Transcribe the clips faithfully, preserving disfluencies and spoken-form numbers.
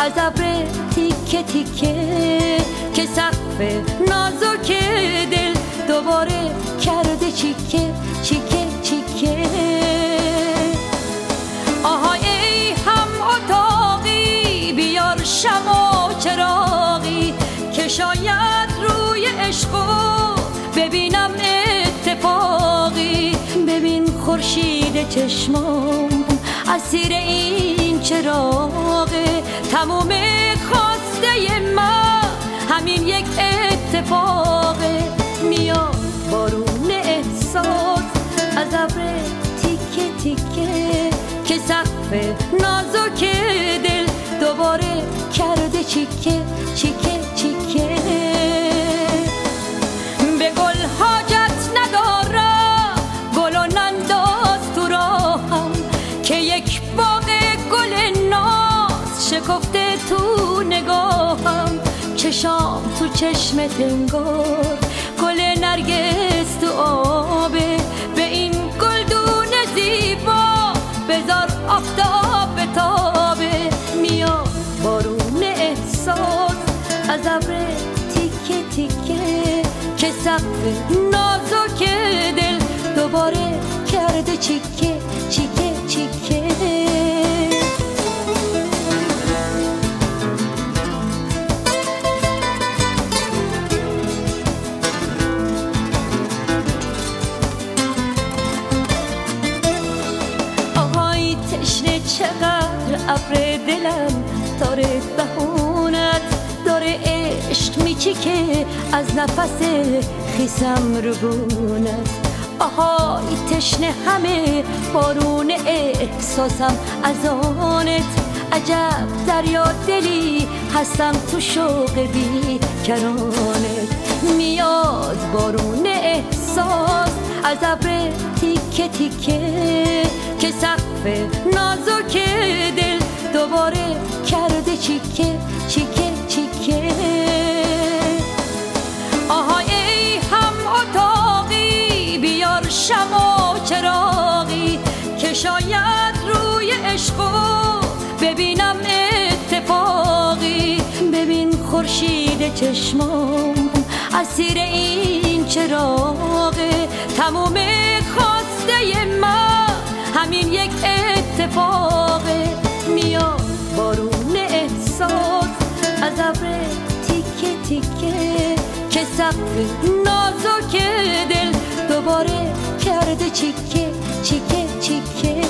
از ابر تیکه تیکه که سقف نازک دل دوباره کرده چیکه چیکه چیکه. آهای ای هم اتاقی بیار شمع و چراغی که شاید روی عشقو ببینم اتفاقی. ببین خورشید چشمام اسیر این چراغه، تموم خواسته من همین یک اتفاقه. میاد بارون احساس از ابر تیکه تیکه که سقف نازک دل دوباره کرده چیکه چیکه چیکه. به گل حاجت ندارم گل و ننداز تو راهم که یک باغ گل ناز شکفته تو نگاهم. چشام تو چشمت انگار گل نرگس تو آبه، به این گلدون زیبا بذار آفتاب بتابه. میاد بارون احساس از ابر تیکه تیکه که سقف نازک دل دوباره کرده چیکه چیکه چیکه. آهای تشنه چقدر ابر دلم داره دهونت داره عشق میچیکه از نفس خیسم رو بونت. آهای تشنه همه بارون احساسم از آنت، عجب دریا دلی هستم تو شوق بی کرانت. میاد بارون احساس از ابر تیکه تیکه که سقف نازک دل دوباره کرده چیکه چیکه چیکه. آهای ای هم اتاقی بیار شمع و چراغی که شاید روی عشقو ببینم اتفاقی. ببین خورشید چشمام اسیر این چراغه، تموم خواسته من همین یک اتفاقه. میاد بارون احساس از ابر تیکه تیکه که سقف نازک دل دوباره کرده چیکه چیکه چیکه.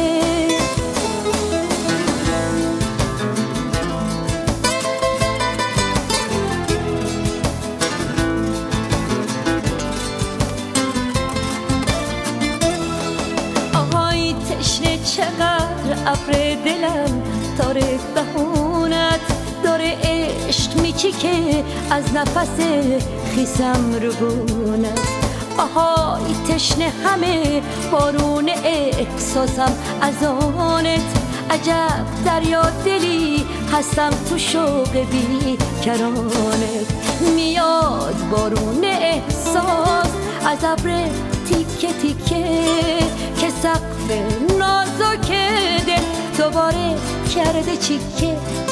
آهای تشنه چقدر ابر دلم داره دهونت داره عشق میچیکه از نفس خیسم رو بونت. آهای تشنه همه بارون احساسم از آنت، عجب دریا دلی هستم تو شوق بی کرانت. میاد بارون احساس از ابر تیکه تیکه که سقف نازک دل دوباره کرده چیکه